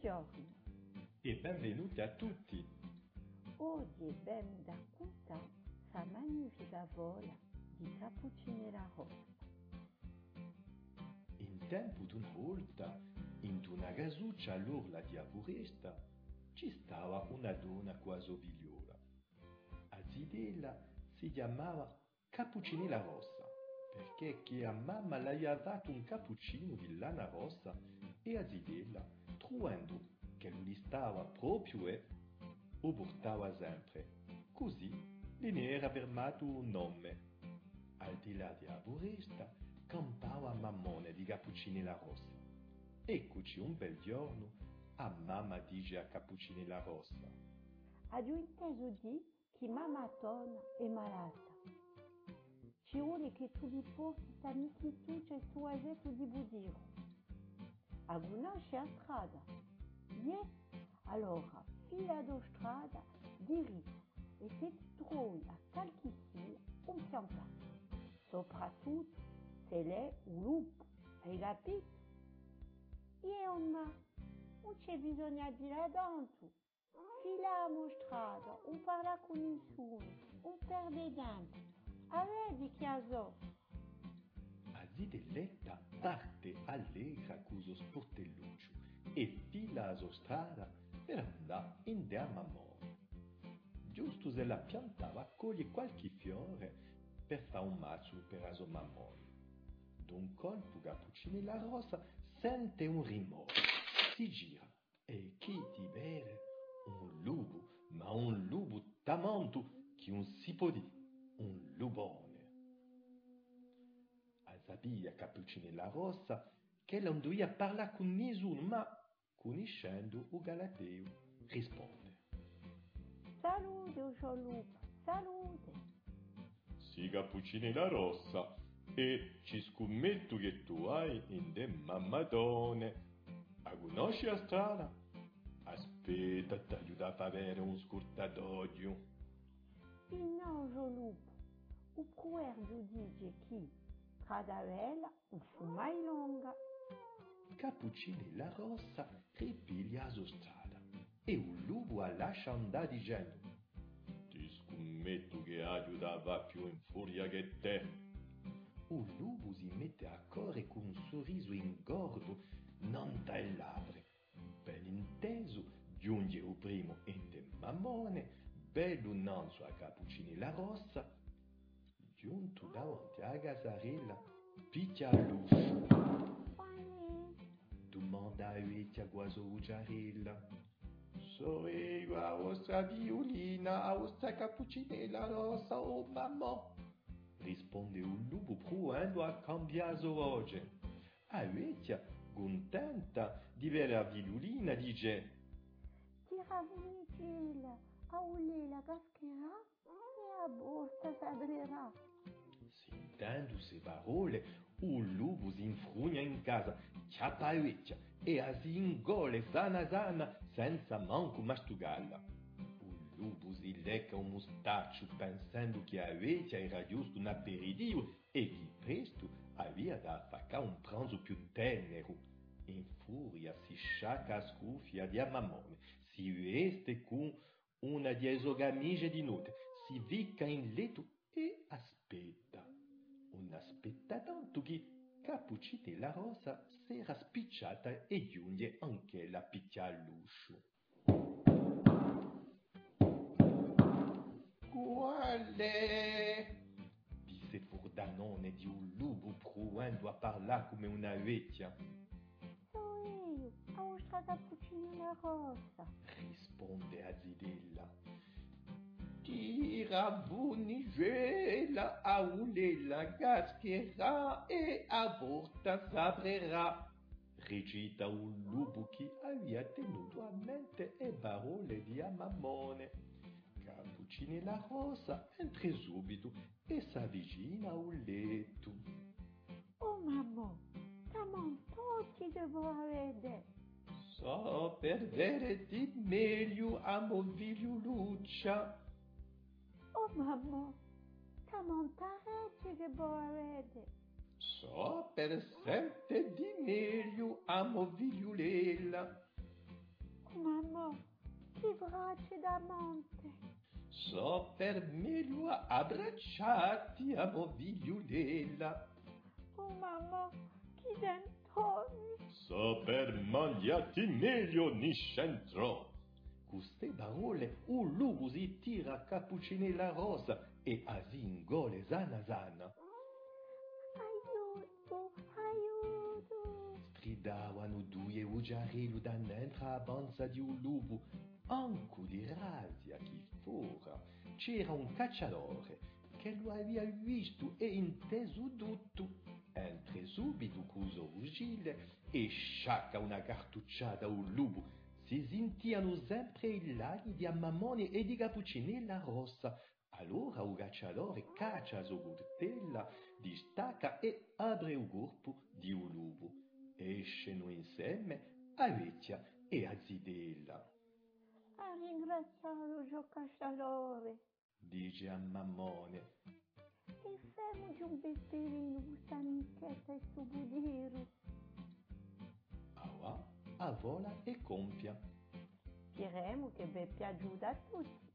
Buongiorno e benvenuti a tutti. Oggi abbiamo da raccontare la magnifica vola di Cappuccino Rossa. In tempo d'una volta, in una casuccia all'orla di Avoresta, ci stava una donna quasi vigliola. A zidella si chiamava Cappuccinella Rossa, perché che a mamma le aveva dato un cappuccino di lana rossa e a zidella, trovando che lui stava proprio lo portava sempre. Così ne era fermato un nome. Al di là di Avoresta campava mammone di Cappuccinella Rossa. Eccoci un bel giorno a mamma dice a Cappuccinella Rossa: Ho inteso di che mamma Tona è malata. Ci vuole che tu gli porti sta michituccia e suo asetto di budiro. A conosce a strada. Yes? Allora, fila da strada, diritto, e se ti trovi a qualche fila, un piantato. Soprattutto se lei un lupo, hai capito? E non c'è bisogno di là dentro. Filiamo strada, non parla con nessuno, non perde niente. Vedi che ha so. A zidelletta parte allegra con lo sportelluccio e fila la strada per andare in da mammone. Giusto se la piantava coglie qualche fiore per fare un mazzo per la sua mammone. D'un colpo Cappuccinella Rossa sente un rimorso, si gira e chi ti vede? Un lupo, ma un lupo tamanto che non si può dire, un lupone. A sapere Cappuccinella Rossa che non doveva parlare con nessuno, ma conoscendo il galateo risponde: Salute, Gianlupo, salute. Sì, Cappuccinella Rossa, e ci scommetto che tu hai in de mammadone. A conosci la strada? Aspetta, ti aiuto a avere un scurtadoio. E no, Gianlupo, o proverbio dice che strada bella non fu mai lunga. Cappuccinella Rossa ripiglia la strada e un lupo la lascia andare dicendo: Ti scommetto che aiutava più in furia che te. Un lupo si mette a correre con un sorriso ingordo, non dai labbra. Ben inteso, giunge il primo ente mammone, bello nanzo a Cappuccinella Rossa. Giunto davanti alla casarella, picchia l'uscio. Domanda a Ueccia Guaso-Ugiarella: So io a vostra violina, a vostra Cappuccinella Rossa, oh mamma? Risponde un lupo provando a cambiare voce. A Ueccia, contenta di vedere la violina, dice: Tira vigila, a ulè la cascherà e a borsa s'aprirà. Sentendo queste parole, un lupo si infrugna in casa, chiappa a Ueccia e a si ingole sana sana senza manco mastugarla. Un lupo si lecca un mustaccio pensando che a Ueccia era giusto un aperitivo e che presto aveva da affacare un pranzo più tenero. In furia si sciacca a scuffia di mammone, si veste con una di esogamiche di notte, si vicca in letto e aspetta. Non aspetta tanto che Cappuccinella Rossa si era spicciata e giunge anche la picchia all'uscio. Quale? Disse Fordanone di un lupo provando a parlare come una vecchia. So io, a vostra Cappuccinella Rossa. Risponde a zidella. Tira bunigela a ulela cascherà e a porta s'aprirà. Recita un lupo che aveva tenuto a mente le parole di mammone. Cappuccinella Rossa entra subito e s'avvicina al letto. Oh mamma, siamo tutti devo avere. So per vederti meglio, amo figlioluccia. Oh mamma, siamo tanti devo avere. So per sente di meglio, amo figliolella. Mamma, che braccia d'amante! So per meglio abbracciati, amo figliulella. Oh mamma, che dentoni! So per mangiati meglio ni centro. Queste parole un lupo si tira Cappuccinella rosa e asingole zana zana. Aiuto, aiuto! Stridavano due ugiarelli da dentro a panza di un lupo, anche di razzia chi fora. C'era un cacciatore che lo aveva visto e inteso tutto. Entra subito con fucile e sciacca una cartucciata al lupo. Si sentivano sempre i laghi di Ammamone e di Cappuccinella rossa. Allora il cacciatore caccia la sua coltella, distacca e apre il corpo di un lupo. Escono insieme a vecchia e a zitella. A ringraziare il cacciatore. Dice a Mammone. E fermo di un besperino, questa amichetta e sto budiro. Aua, a vola e compia. Speriamo che vi è piaciuto a tutti.